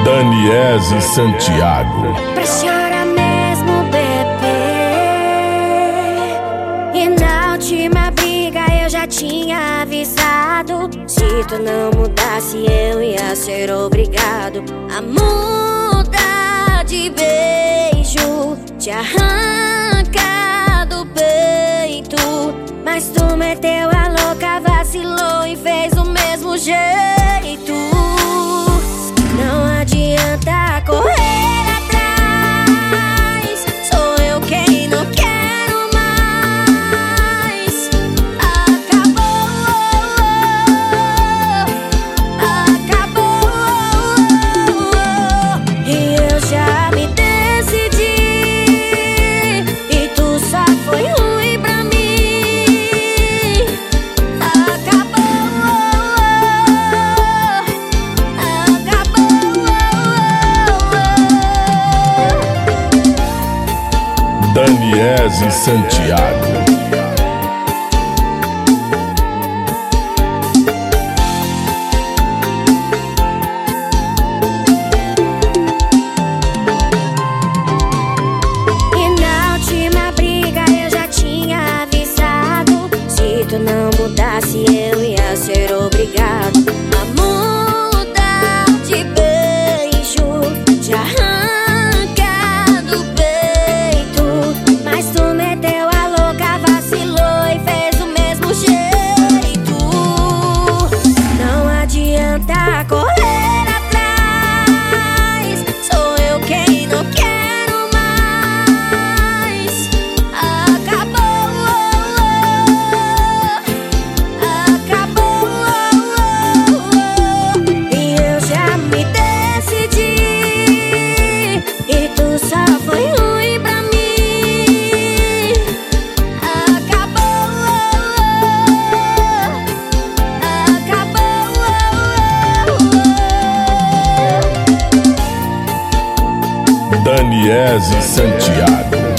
Daniese Santiago. Pra chorar mesmo, bebê. E na última briga eu já tinha avisado. Se tu não mudasse eu ia ser obrigado a mudar de beijo, te arrancar do peito. Mas tu meteu a louca, vacilou e fez o mesmo jeito. Não adianta correr atrás, sou eu quem não quero mais. Acabou, e eu já me decidi, e tu só foi ruim pra mim. Daniese Santiago. E na última briga eu já tinha avisado. Se tu não mudasse eu ia ser obrigado a mudar de beijo, te arrancar do peito. Mas tu meteu a louca, vacilou e fez o mesmo jeito. Não adianta correr atrás, sou eu quem não quero mais. Acabou, e eu já me decidi, e tu só foi ruim pra mim. Acabou. Daniese Santiago.